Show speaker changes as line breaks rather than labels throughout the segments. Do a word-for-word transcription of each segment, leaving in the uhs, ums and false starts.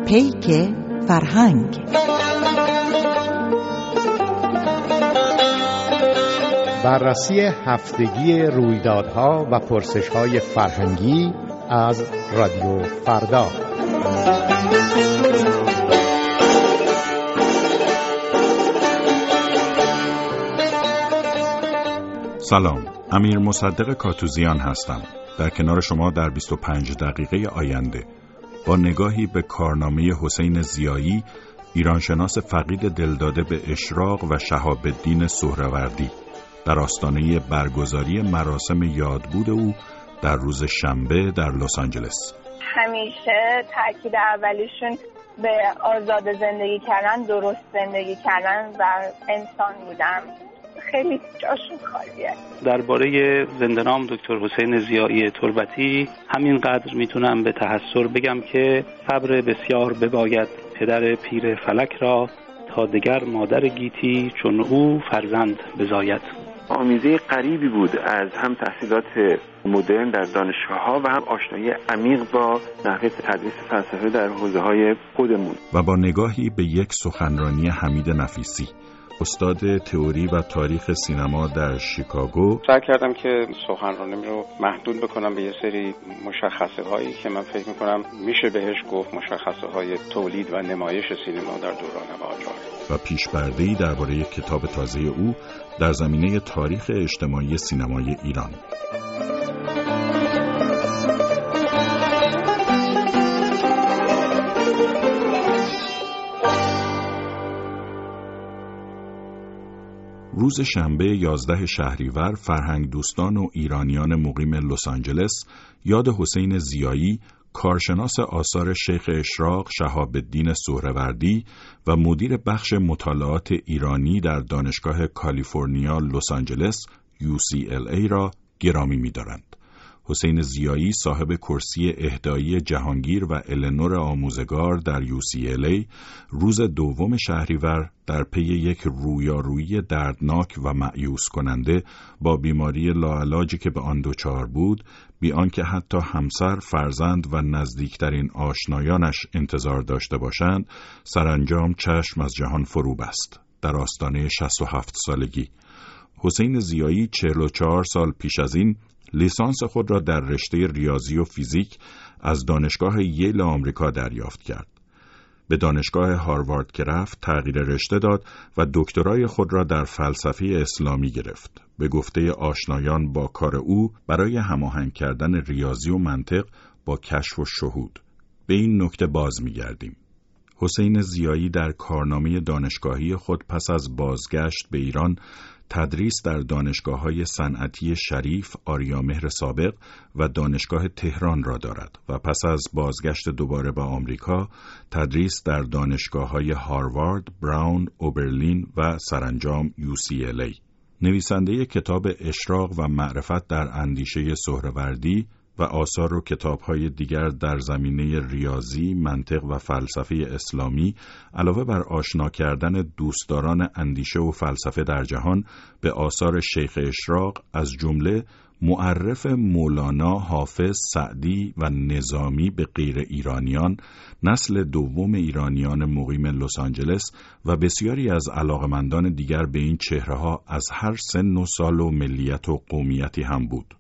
پیک فرهنگ.
بررسی هفتگی رویدادها و پرسش‌های فرهنگی از رادیو فردا.
سلام، امیر مصدق کاتوزیان هستم. در کنار شما در بیست و پنج دقیقه آینده با نگاهی به کارنامه حسین ضیایی، ایرانشناس فقید دلداده به اشراق و شهاب الدین سهروردی، در آستانه برگزاری مراسم یادبود او در روز شنبه در لس آنجلس.
همیشه تاکید اولیشون به آزاد زندگی کردن، درست زندگی کردن و انسان بودن. خیلی جاشون خالیه.
درباره زنده‌نام دکتر حسین ضیایی تربتی همینقدر میتونم به تحسر بگم که صبر بسیار بباید پدر پیر فلک را، تا دگر مادر گیتی چون او فرزند بزاید.
آمیزه غریبی بود از هم تحصیلات مدرن در دانشگاه‌ها و هم آشنایی عمیق با نحوه تدریس فلسفه در حوزه‌های خودمون.
و با نگاهی به یک سخنرانی حمید نفیسی، استاد تئوری و تاریخ سینما در شیکاگو،
سعی کردم که سخنرانیم رو محدود بکنم به یه سری مشخصه هایی که من فکر میکنم میشه بهش گفت مشخصه های تولید و نمایش سینما در دوران قاجار،
و پیش‌برده‌ای درباره کتاب تازه او در زمینه تاریخ اجتماعی سینمای ایران. روز شنبه یازده شهریور فرهنگ دوستان و ایرانیان مقیم لس آنجلس یاد حسین ضیایی، کارشناس آثار شیخ اشراق شهاب الدین سهروردی و مدیر بخش مطالعات ایرانی در دانشگاه کالیفرنیا لس آنجلس یو سی ال ای را گرامی می‌دارند. حسین ضیایی صاحب کرسی اهدایی جهانگیر و النور آموزگار در یو سی ال ای روز دوم شهریور در پی یک رویارویی دردناک و مأیوس کننده با بیماری لاعلاجی که به آن دچار بود، بی آنکه حتی همسر، فرزند و نزدیکترین آشنایانش انتظار داشته باشند، سرانجام چشم از جهان فرو بست در آستانه شصت و هفت سالگی. حسین ضیایی چهل و چهار سال پیش از این لیسانس خود را در رشته ریاضی و فیزیک از دانشگاه ییل آمریکا دریافت کرد. به دانشگاه هاروارد که رفت تغییر رشته داد و دکترای خود را در فلسفه اسلامی گرفت. به گفته آشنایان با کار او برای هماهنگ کردن ریاضی و منطق با کشف و شهود. به این نکته باز می‌گردیم. حسین ضیایی در کارنامه دانشگاهی خود پس از بازگشت به ایران تدریس در دانشگاه‌های صنعتی شریف، آریامهر سابق و دانشگاه تهران را دارد و پس از بازگشت دوباره به آمریکا تدریس در دانشگاه‌های هاروارد، براون، اوبرلین و سرانجام یو سی ال ای. نویسنده کتاب اشراق و معرفت در اندیشه سهروردی و آثار و کتاب‌های دیگر در زمینه ریاضی، منطق و فلسفه اسلامی، علاوه بر آشنا کردن دوستداران اندیشه و فلسفه در جهان به آثار شیخ اشراق، از جمله معرف مولانا، حافظ، سعدی و نظامی به غیر ایرانیان، نسل دوم ایرانیان مقیم لس آنجلس و بسیاری از علاقمندان دیگر به این چهره‌ها از هر سن و سال و ملیت و قومیتی هم بود.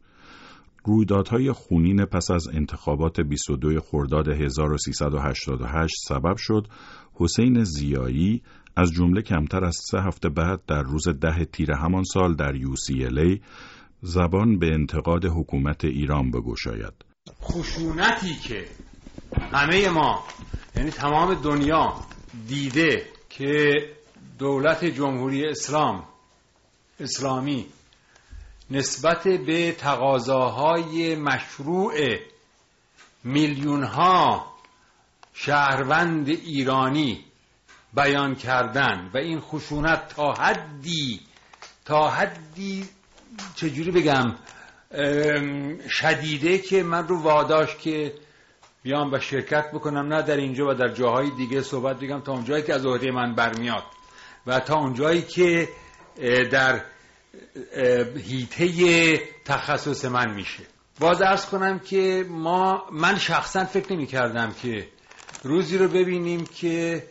رویدادهای خونین پس از انتخابات بیست و دو خرداد هزار و سیصد و هشتاد و هشت سبب شد حسین ضیایی از جمله کمتر از سه هفته بعد در روز ده تیر همان سال در یو سی ال ای زبان به انتقاد حکومت ایران بگشاید.
خشونتی که همه ما، یعنی تمام دنیا دیده که دولت جمهوری اسلام اسلامی نسبت به تقاضاهای مشروع میلیون‌ها شهروند ایرانی بیان کردن و این خشونت تا حدی تا حدی چجوری بگم شدیده که من رو واداشت که بیام و شرکت بکنم، نه در اینجا و در جاهای دیگه صحبت بگم، تا اونجایی که از عهده من برمیاد و تا اونجایی که در حیطه تخصص من میشه. باز عرض کنم که ما من شخصا فکر نمی کردم که روزی رو ببینیم که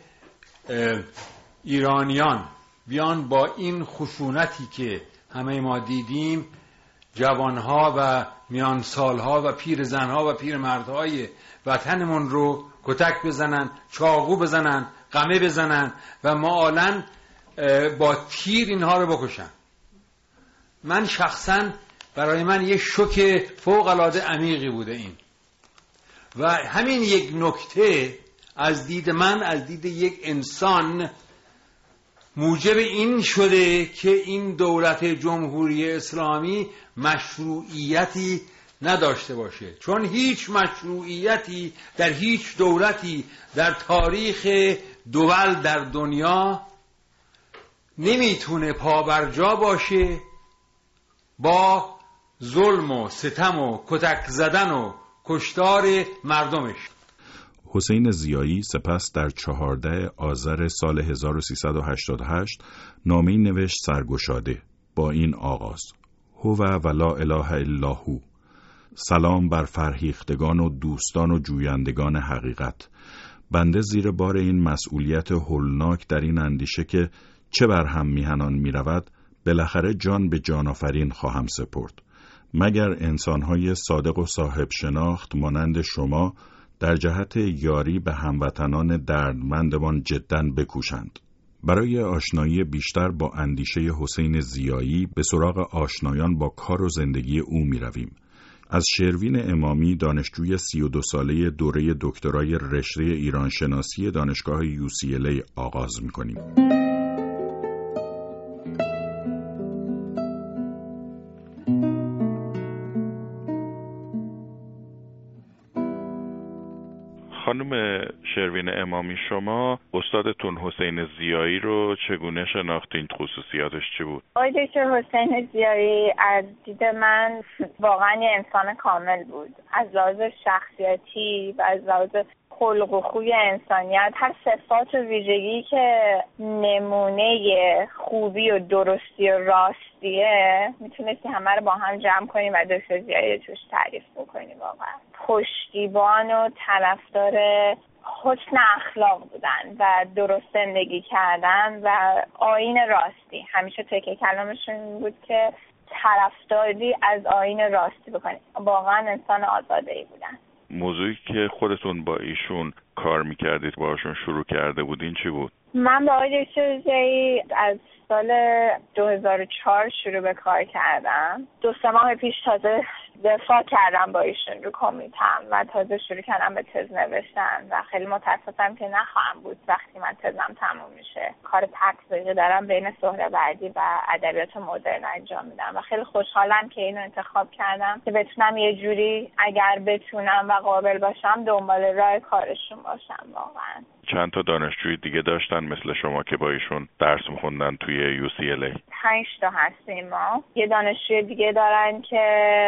ایرانیان بیان با این خشونتی که همه ما دیدیم، جوانها و میانسالها و پیرزنها و پیرمردهای وطنمون رو کتک بزنن، چاقو بزنن، قمه بزنن و معالاً با تیر اینها رو بکشن. من شخصاً برای من یه شوک فوق العاده عمیقی بوده این، و همین یک نکته از دید من، از دید یک انسان، موجب این شده که این دولت جمهوری اسلامی مشروعیتی نداشته باشه، چون هیچ مشروعیتی در هیچ دولتی در تاریخ دول در دنیا نمیتونه پابرجا باشه با ظلم و ستم و کتک زدن و کشتار مردمش.
حسین ضیایی سپس در چهاردهم آذر سال هزار و سیصد و هشتاد و هشت نامه‌ای نوشت سرگشاده با این آغاز: هو و لا اله الا هو. سلام بر فرهیختگان و دوستان و جویندگان حقیقت. بنده زیر بار این مسئولیت هولناک در این اندیشه که چه بر هم میهنان میرود، بالاخره جان به جان آفرین خواهم سپرد، مگر انسانهای صادق و صاحب شناخت مانند شما در جهت یاری به هموطنان دردمندمان جداً بکوشند. برای آشنایی بیشتر با اندیشه حسین ضیایی به سراغ آشنایان با کار و زندگی او می رویم. از شروین امامی، دانشجوی سی و دو ساله دوره دکترای رشته ایرانشناسی دانشگاه یو سی ال ای آغاز می کنیم.
خانم شروین امامی، شما استادتون حسین ضیایی رو چگونه شناختین؟ خصوصیاتش چی بود؟
آقای دکتر حسین ضیایی از دید من واقعا یه انسان کامل بود، از لحاظ شخصیتی و از لحاظ خلق و خوی انسانیت. هر صفات و ویژگی که نمونه خوبی و درستی و راستیه میتونستی همه رو با هم جمع کنی و دکتر ضیایی توش تعریف بکنی. واقعا پشتیبان و طرفدار حسن اخلاق بودن و درست زندگی کردن و آیین راستی. همیشه تکه کلامشون بود که طرفداری از آیین راستی بکنی. واقعا انسان آزاده‌ای بودن.
موضوعی که خودتون با ایشون کار میکردید، باشون شروع کرده بودین، چی بود؟
من با آقای دکتر ضیایی از سال دو هزار و چهار شروع به کار کردم. دو سه ماه پیش تازه دفاع کردم با ایشون رو کمیتم و تازه شروع کردم به تز نوشتن و خیلی متاسفم که نخواهم بود وقتی من تزم تموم میشه. کار تحقیقی دارم بین سهروردی و ادبیات مدرن انجام میدم و خیلی خوشحالم که اینو انتخاب کردم که بتونم یه جوری اگر بتونم و قابل باشم دنبال راه کارشون باشم. واقعا
چند تا دانشجوی دیگه داشتن مثل شما که با ایشون درس میخوندن توی یو سی ال ای؟
پنج تا هستیم ما. یه دانشجوی دیگه دارن که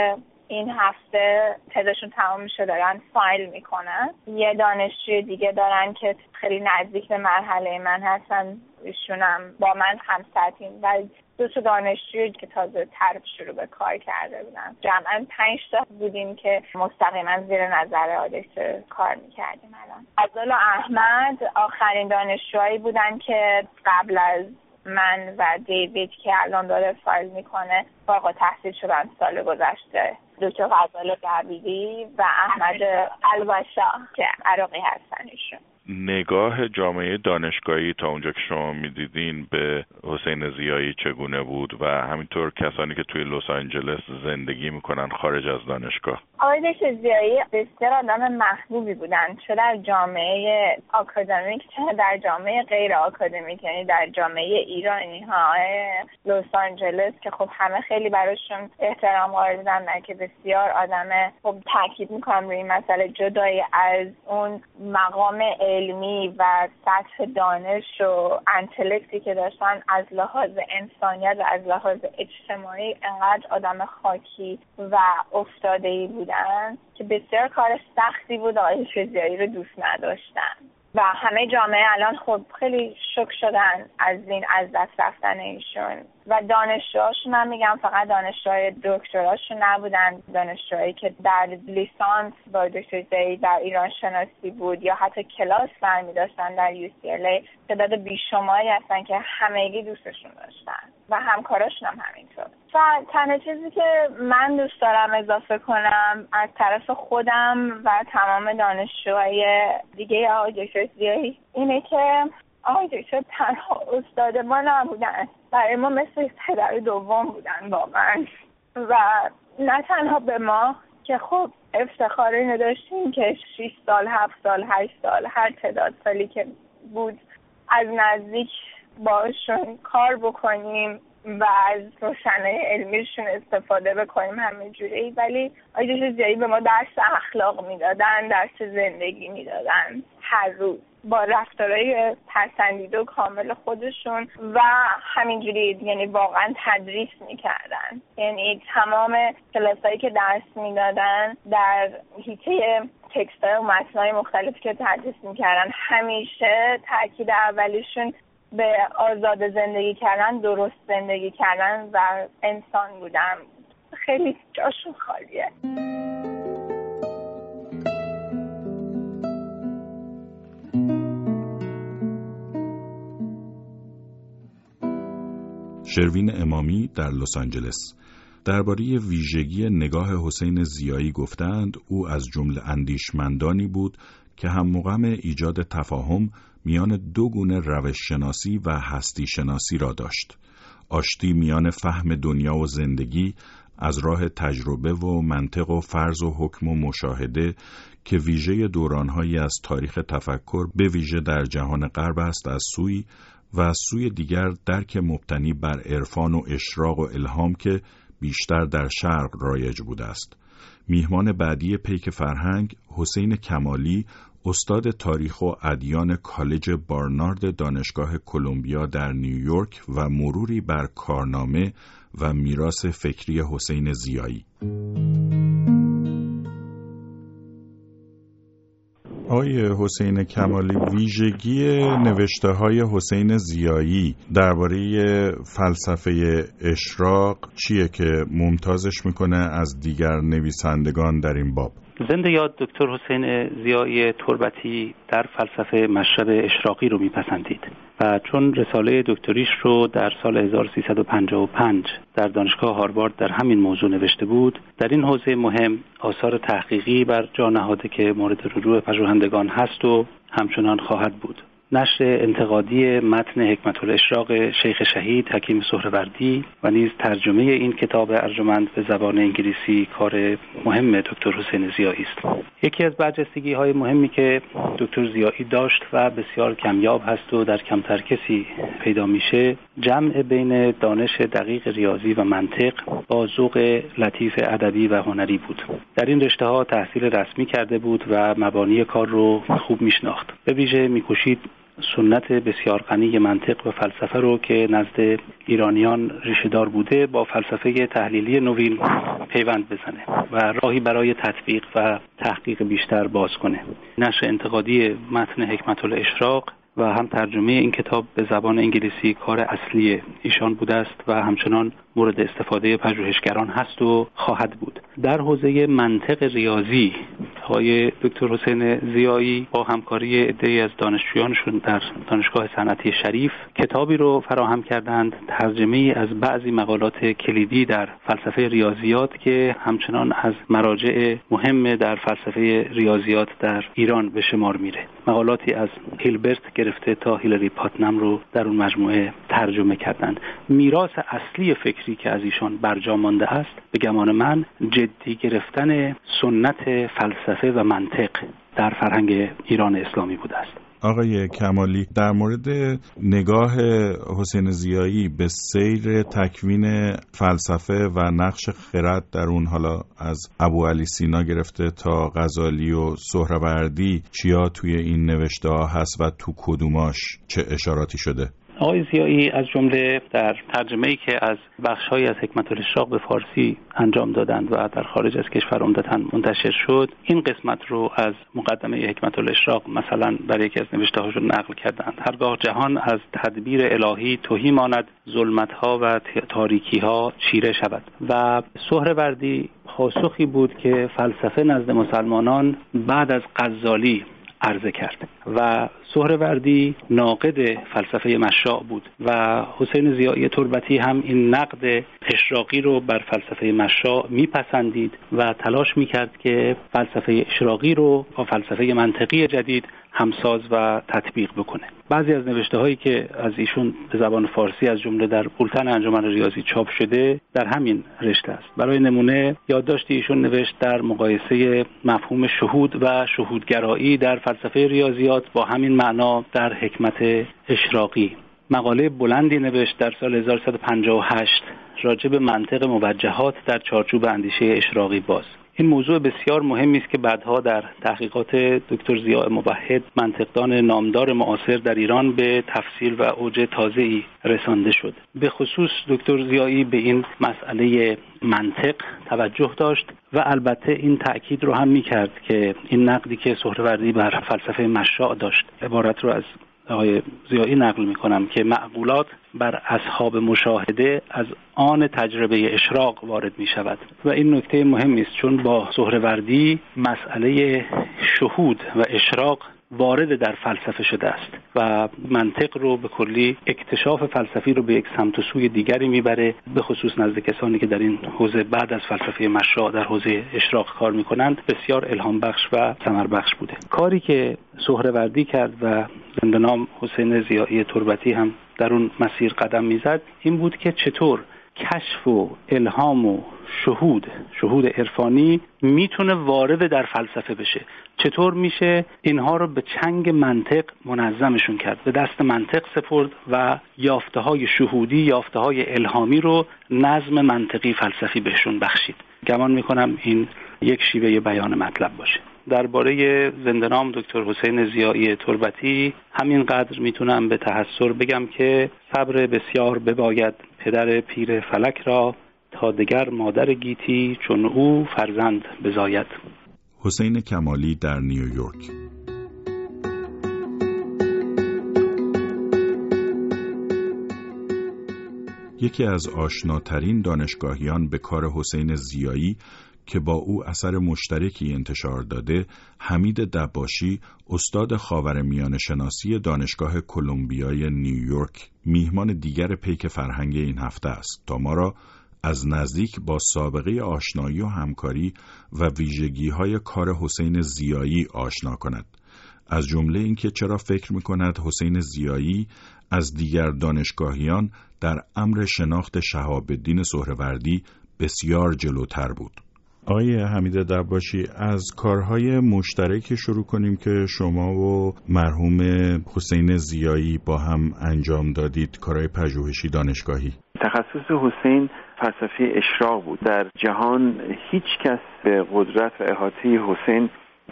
این هفته تزشون تمام میشه دارن فایل میکنن. یه دانشجوی دیگه دارن که خیلی نزدیک به مرحله من هستن، ایشونم با من همسطحیم و دو تا دانشجوی که تازه طرف شروع به کار کرده بودن. جمعاً پنج تا بودیم که مستقیما زیر نظر آدکتر کار میکردیم. الان عبدالله و احمد آخرین دانشجوهایی بودن که قبل از من و دیوید که الان داره فایل میکنه فارغ التحصیل شدن سال گذشته. دکتر غزال دبیری و احمد الباشا که عراقی هستن. ایشون
نگاه جامعه دانشگاهی تا اونجا که شما میدیدین به حسین ضیایی چگونه بود و همینطور کسانی که توی لس آنجلس زندگی میکنن خارج از دانشگاه؟
آقای دکتر ضیایی بسیار آدم محبوبی بودن، چه در جامعه آکادمیک چه در جامعه غیر آکادمیک، یعنی در جامعه ایرانی ها لس آنجلس که خب همه خیلی براشون احترام قائل بودن که بسیار آدم، خب تاکید میکنم روی این مسئله، جدای از اون مقام علمی و سطح دانش و انتلکتی که داشتن از لحاظ انسانیت و از لحاظ اجتماعی انقدر آدم خاکی و افتاده‌ای بودن که بسیار کار سختی بود آقای ضیایی رو دوست نداشتن. و همه جامعه الان خب خیلی شوک شدن از این از دست رفتن ایشون و دانشجوهاشون، من میگم فقط دانشجوهای دکتراشون نبودن، دانشجوهایی که در لیسانس با دکتر زیایی در ایران شناسی بود یا حتی کلاس برمی داشتن در یو سی ال ای، تعداد بیشماری هستن که همگی دوستشون داشتن و همکاراشون هم همینطور. و تنها چیزی که من دوست دارم اضافه کنم از طرف خودم و تمام دانشجوهای دیگه آقای دکتر زیایی اینه که آقای دکتر تنها استاد ما نبودن، برای ما مثل پدر دوم بودن واقعا. و نه تنها به ما که خب افتخار اینو داشتیم که شش سال، هفت سال، هشت سال، هر تعداد سالی که بود از نزدیک باشون کار بکنیم و از روشنه علمیشون استفاده بکنیم همه جوری، ولی آقای دکتر زیایی به ما درس اخلاق میدادن، درس زندگی میدادن هر روز با رفتارهای پسندیده و کامل خودشون و همینجوری، یعنی واقعا تدریس میکردن. یعنی تمام کلاسایی که درس میدادن در حیطه تکستای و متنای مختلفی که تدریس میکردن همیشه تاکید اولیشون به آزاد زندگی کردن، درست زندگی کردن و انسان بودن. خیلی جاشون خالیه.
شروین امامی در لس آنجلس درباره ویژگی نگاه حسین زیایی گفتند او از جمله اندیشمندانی بود که هم مقام ایجاد تفاهم میان دو گونه روش شناسی و هستی شناسی را داشت. آشتی میان فهم دنیا و زندگی از راه تجربه و منطق و فرض و حکم و مشاهده که ویژه دورانهایی از تاریخ تفکر به ویژه در جهان غرب است از سوی، و از سوی دیگر درک مبتنی بر عرفان و اشراق و الهام که بیشتر در شرق رایج بوده است. میهمان بعدی پیک فرهنگ حسین کمالی، استاد تاریخ و ادیان کالج بارنارد دانشگاه کلمبیا در نیویورک و مروری بر کارنامه و میراث فکری حسین زیایی. آقای حسین کمالی، ویژگی نوشته‌های حسین زیایی درباره فلسفه اشراق چیه که ممتازش میکنه از دیگر نویسندگان در این باب؟
زنده یاد دکتر حسین زیایی تربتی در فلسفه مشرب اشراقی رو میپسندید و چون رساله دکتریش رو در سال هزار و سیصد و پنجاه و پنج در دانشگاه هاروارد در همین موضوع نوشته بود، در این حوزه مهم آثار تحقیقی بر جا نهاده که مورد رجوع پژوهندگان هست و همچنان خواهد بود. نشر انتقادی متن حکمت الاشراق شیخ شهید حکیم سهروردی و نیز ترجمه این کتاب ارجمند به زبان انگلیسی کار مهم دکتر حسین زیایی است. یکی از برجستگی‌های مهمی که دکتر زیایی داشت و بسیار کمیاب هست و در کمتر کسی پیدا میشه، جمع بین دانش دقیق ریاضی و منطق با ذوق لطیف ادبی و هنری بود. در این رشته‌ها تحصیل رسمی کرده بود و مبانی کار رو خوب میشناخت. به ویژه می‌کوشید سنت بسیار غنی منطق و فلسفه رو که نزد ایرانیان ریشه‌دار بوده با فلسفه تحلیلی نوین پیوند بزنه و راهی برای تطبیق و تحقیق بیشتر باز کنه. نشر انتقادی متن حکمت الاشراق و هم ترجمه این کتاب به زبان انگلیسی کار اصلی ایشان بوده است و همچنان مورد استفاده پژوهشگران هست و خواهد بود. در حوزه منطق ریاضی های دکتر حسین زیایی با همکاری عده‌ای از دانشجویانشون در دانشگاه صنعتی شریف کتابی رو فراهم کردند، ترجمه از بعضی مقالات کلیدی در فلسفه ریاضیات که همچنان از مراجع مهم در فلسفه ریاضیات در ایران به شمار میره. مقالاتی از هیلبرت گرفته تا هیلاری پاتنم رو در اون مجموعه ترجمه کردند. میراث اصلی فکری که از ایشان برجا مانده است به گمان من جدی گرفتن سنت فلسفه و منطق در فرهنگ ایران اسلامی بوده است.
آقای کمالی، در مورد نگاه حسین زیایی به سیر تکوین فلسفه و نقش خرد در اون، حالا از ابوعلی سینا گرفته تا غزالی و سهروردی، چیا توی این نوشته ها هست و تو کدوماش چه اشاراتی شده؟
آقای ضیایی از جمله در ترجمه‌ای که از بخش‌هایی از حکمت الاشراق به فارسی انجام دادند و در خارج از کشور عمدتاً منتشر شد، این قسمت رو از مقدمه حکمت الاشراق مثلا در یکی از نوشته‌هاشون نقل کردند: هرگاه جهان از تدبیر الهی تهی ماند، ظلمت‌ها و تاریکی‌ها چیره شود. و سهروردی پاسخی بود که فلسفه نزد مسلمانان بعد از غزالی عرضه کرد و سهروردی ناقد فلسفه مشاع بود و حسین ضیایی تربتی هم این نقد اشراقی رو بر فلسفه مشاع میپسندید و تلاش میکرد که فلسفه اشراقی رو با فلسفه منطقی جدید همساز و تطبیق بکنه. بعضی از نوشته هایی که از ایشون به زبان فارسی از جمله در بولتن انجمن ریاضی چاپ شده در همین رشته است. برای نمونه یادداشتی ایشون نوشت در مقایسه مفهوم شهود و شهودگرایی در فلسفه ریاضیات با همین معنا در حکمت اشراقی. مقاله بلندی نوشت در سال هزار و سیصد و پنجاه و هشت راجع به منطق موجهات در چارچوب اندیشه اشراقی باز. این موضوع بسیار مهمی است که بعدها در تحقیقات دکتر ضیاء موحد، منطقدان نامدار معاصر در ایران، به تفصیل و اوج تازه‌ای رسانده شد. به خصوص دکتر ضیایی به این مسئله منطق توجه داشت و البته این تأکید رو هم می‌کرد که این نقدی که سهروردی بر فلسفه مشاع داشت، عبارت رو از آقای ضیایی نقل می‌کنم که معقولات بر اصحاب مشاهده از آن تجربه اشراق وارد می شود و این نکته مهمی است، چون با سهروردی مسئله شهود و اشراق وارد در فلسفه شده است و منطق رو به کلی اکتشاف فلسفی رو به یک سمت و سوی دیگری میبره، به خصوص نزد کسانی که در این حوزه بعد از فلسفه مشاع در حوزه اشراق کار میکنند بسیار الهام بخش و ثمر بخش بوده. کاری که سهروردی کرد و زنده‌نام حسین ضیایی تربتی هم در اون مسیر قدم میزد این بود که چطور کشف و الهام و شهود شهود عرفانی میتونه وارد در فلسفه بشه، چطور میشه اینها رو به چنگ منطق منظمشون کرد، به دست منطق سپرد و یافته های شهودی، یافته های الهامی رو نظم منطقی فلسفی بهشون بخشید. گمان میکنم این یک شیوه بیان مطلب باشه. درباره زنده‌نام دکتر حسین ضیایی تربتی همینقدر میتونم به تحسر بگم که صبر بسیار بباید پدر پیر فلک را، تا دگر مادر گیتی چون او فرزند بزاید.
حسین کمالی در نیویورک. یکی از آشناترین دانشگاهیان به کار حسین ضیایی که با او اثر مشترکی انتشار داده، حمید دباشی، استاد خاورمیانه شناسی دانشگاه کلمبیای نیویورک، میهمان دیگر پیک فرهنگ این هفته است تا ما را از نزدیک با سابقه آشنایی و همکاری و ویژگی‌های کار حسین ضیایی آشنا کند. از جمله اینکه چرا فکر می‌کند حسین ضیایی از دیگر دانشگاهیان در امر شناخت شهاب الدین سهروردی بسیار جلوتر بود. آقای حمید دباشی، از کارهای مشترک شروع کنیم که شما و مرحوم حسین ضیایی با هم انجام دادید، کارهای پژوهشی دانشگاهی.
تخصص حسین فلسفه اشراق بود. در جهان هیچ کس به قدرت و احاطه حسین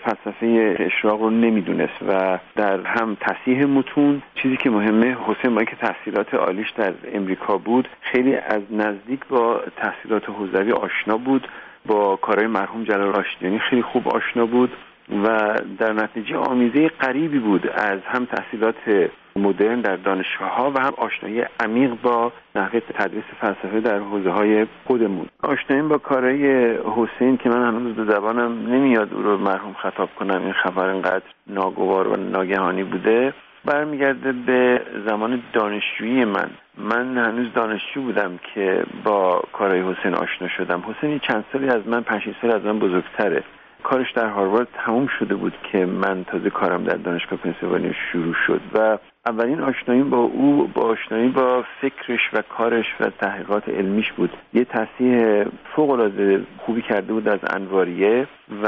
فلسفه اشراق رو نمیدونست و در هم تصحیح متون، چیزی که مهمه، حسین با اینکه تحصیلات عالیش در امریکا بود خیلی از نزدیک با تحصیلات حوزوی آشنا بود، با کارهای مرحوم جلال راشدیانی خیلی خوب آشنا بود و در نتیجه آمیزه غریبی بود از هم تحصیلات مدرن در دانشگاه‌ها و هم آشنایی عمیق با نحوه تدریس فلسفه در حوزه‌های خودمون. آشنایی با کارهای حسین که من هنوز به زبانم نمیاد او رو مرحوم خطاب کنم، این خبر انقدر ناگوار و ناگهانی بوده، برمیگرده به زمان دانشجویی من. من هنوز دانشجو بودم که با کارهای حسین آشنا شدم. حسین چند سالی از من، پنج شش سال از من بزرگتره. کارش در هاروارد تموم شده بود که من تازه کارم در دانشگاه پنسیلوانیا شروع شد و اولین آشنایی با او با آشنایی با فکرش و کارش و تحقیقات علمیش بود. یه تصحیح فوق‌العاده خوبی کرده بود از انواریه و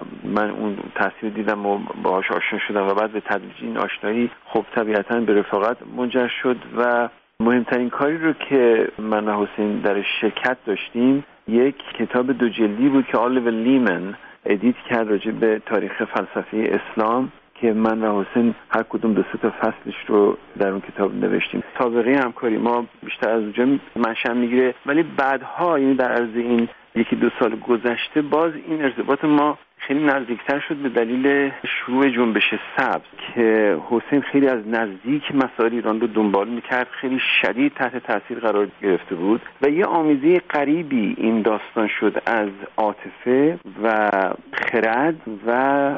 من اون تصحیح دیدم و باهاش آشنا شدم و بعد به تدریج این آشنایی خب طبیعتاً به رفاقت منجر شد و مهمترین کاری رو که من و حسین در شرکت داشتیم یک کتاب دو جلدی بود که آلیور لیمن ادیت کرد راجع به تاریخ فلسفه اسلام که من و حسین هر کدوم دو سه تا فصلش رو در اون کتاب نوشتیم. سابقه همکاری ما بیشتر از اونجا منشأ میگیره، ولی بعدها یعنی در عرض این یکی دو سال گذشته باز این ارتباط ما خیلی نزدیکتر شد به دلیل شروع جنبش سبز که حسین خیلی از نزدیک مسائل ایران رو دنبال میکرد، خیلی شدید تحت تاثیر قرار گرفته بود و یه آمیزه غریبی این داستان شد از عاطفه و خرد و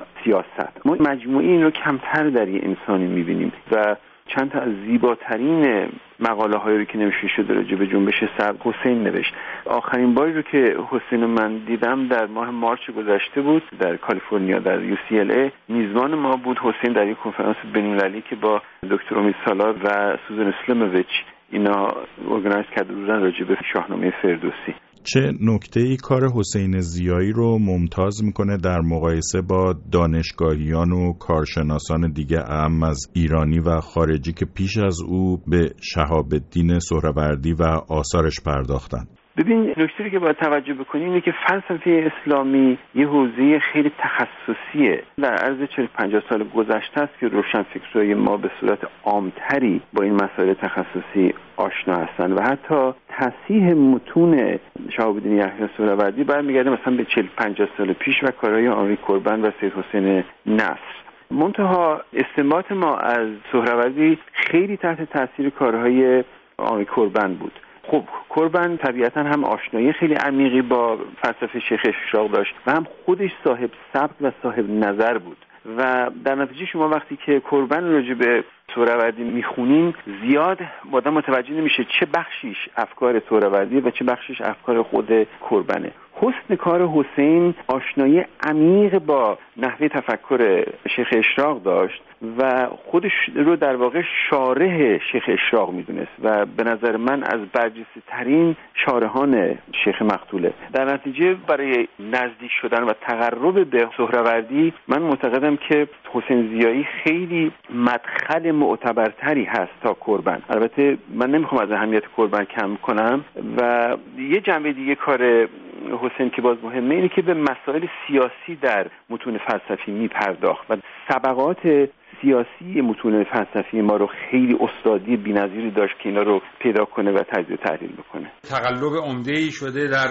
سیاست. ما مجموعه این رو کمتر در یه انسانی میبینیم و چند تا از زیباترین مقاله هایی رو که نوشته شده راجع به جنبش سبز حسین نوشت. آخرین باری رو که حسین من دیدم در ماه مارچ گذشته بود در کالیفرنیا در یو سی ال ای. میزبان ما بود حسین در یک کنفرانس بین‌المللی که با دکتر امید سالار و سوزان اسلموویچ اینا ارگانایز کرده بودن راجع به شاهنامه فردوسی.
چه نکته‌ای کار حسین ضیایی رو ممتاز میکنه در مقایسه با دانشگاهیان و کارشناسان دیگه اعم از ایرانی و خارجی که پیش از او به شهاب الدین سهروردی و آثارش پرداختن؟
ببین، نکته‌ای که باید توجه بکنیم اینه که فلسفه اسلامی یه حوزه خیلی تخصصیه. در عرض چهل پنجاه سال گذشته است که روشنفکرای ما به صورت عامتری با این مسائل تخصصی آشنا هستند و حتی تصحیح متون شهاب الدین یحیی سهروردی برمیگرده مثلا به چهل پنجاه سال پیش و کارهای آنری کوربن و سید حسین نصر. منتها استنباط ما از سهروردی خیلی تحت تاثیر کارهای آنری کوربن بود. خب کوربن طبیعتا هم آشنایی خیلی عمیقی با فلسفه شیخ اشراق داشت و هم خودش صاحب سبک و صاحب نظر بود و در نتیجه شما وقتی که کوربن راجع به سهروردی میخونین زیاد آدم متوجه نمیشه چه بخشیش افکار سهروردی و چه بخشیش افکار خود کوربنه. حسن کار حسین آشنایی عمیق با نحوه تفکر شیخ اشراق داشت و خودش رو در واقع شارح شیخ اشراق میدونست و به نظر من از برجسته ترین شارحان شیخ مقتوله. در نتیجه برای نزدیک شدن و تقرب به سهروردی من معتقدم که حسین ضیایی خیلی مدخل معتبرتری هست تا کوربن. البته من نمیخوام از اهمیت کوربن کم کنم و یه جنبه دیگه کار حسین که باز مهمه اینه که به مسائل سیاسی در متون فلسفی میپرداخت و سبقات سیاسی متون فلسفی ما رو خیلی استادی بی‌نظیری داشت که اینا رو پیدا کنه و تجزیه و تحلیل بکنه.
تقلب عمده‌ای شده در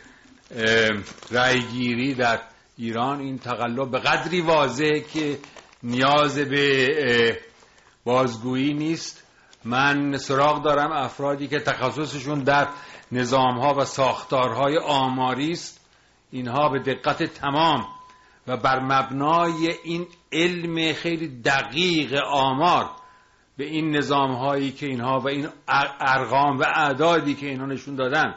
رأیگیری در ایران. این تقلب به قدری واضحه که نیاز به بازگویی نیست. من سراغ دارم افرادی که تخصصشون در نظام‌ها و ساختارهای آماری است. اینها به دقت تمام و بر مبنای این علم خیلی دقیق آمار به این نظام‌هایی که اینها و این ارقام و اعدادی که اینها نشون دادن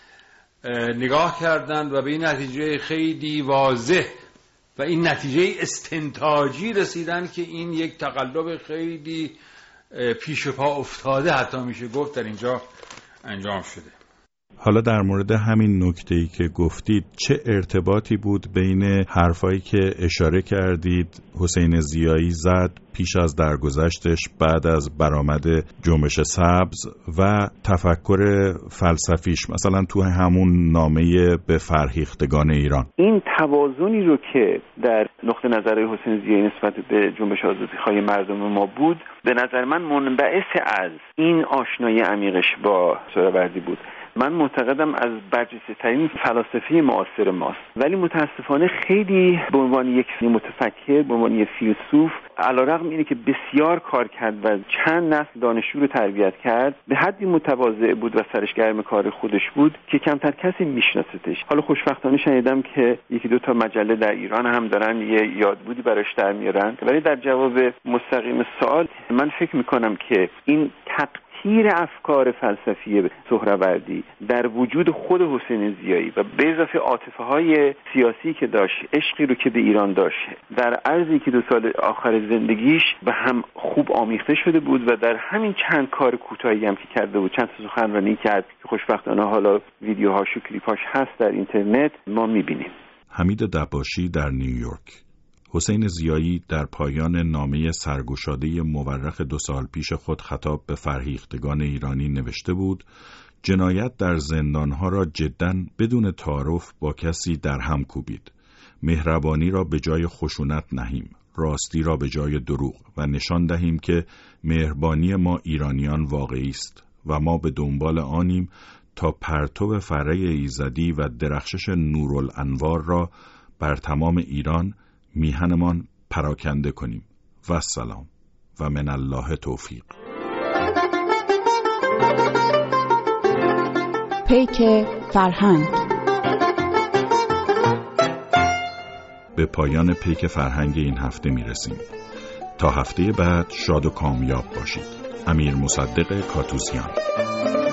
نگاه کردند و به این نتیجه خیلی واضح و این نتیجه استنتاجی رسیدن که این یک تقلب خیلی پیش پا افتاده حتی میشه گفت در اینجا انجام شده.
حالا در مورد همین نکته‌ای که گفتید چه ارتباطی بود بین حرفایی که اشاره کردید حسین ضیایی زد پیش از درگذشتش بعد از برآمد جنبش سبز و تفکر فلسفیش مثلا تو همون نامه به فرهیختگان ایران؟
این توازنی رو که در نقطه نظر حسین ضیایی نسبت به جنبش آزادی‌خواه مردم ما بود به نظر من منبعث از این آشنایی عمیقش با سهروردی بود. من معتقدم از برجسته‌ترین فلاسفه معاصر ماست، ولی متاسفانه خیلی به عنوان یک متفکر، به عنوان یک فیلسوف، علیرغم اینه که بسیار کار کرد و چند نسل دانشجو رو تربیت کرد، به حدی متواضع بود و سرش گرم کار خودش بود که کمتر کسی میشناستش. حالا خوشبختانه شنیدم که یکی دو تا مجله در ایران هم دارن یه یادبودی براش در میارن، ولی در جواب مستقیم سوال من فکر میکنم که این تق تیر افکار فلسفی سهروردی در وجود خود حسین ضیایی و به اضافه عاطفه‌های سیاسی که داشت، عشقی رو که به ایران داشت، در عرض یکی دو سال آخر زندگیش به هم خوب آمیخته شده بود و در همین چند کار کوتاهی هم که کرده بود، چند تا سخنرانی کرد که خوشبختانه حالا ویدیوهاش و کلیپاش هست در اینترنت، ما می‌بینیم.
حمید دباشی در نیویورک. حسین ضیایی در پایان نامه سرگشاده مورخ دو سال پیش خود خطاب به فرهیختگان ایرانی نوشته بود: جنایت در زندانها را جداً بدون تعارف با کسی در هم کوبید. مهربانی را به جای خشونت نهیم. راستی را به جای دروغ و نشان دهیم که مهربانی ما ایرانیان واقعی است و ما به دنبال آنیم تا پرتو فره ایزدی و درخشش نورالانوار را بر تمام ایران میهنمان پراکنده کنیم. و السلام و من الله توفیق.
پیک فرهنگ.
به پایان پیک فرهنگ این هفته می رسیم. تا هفته بعد شاد و کامیاب باشید. امیر مصدق کاتوزیان.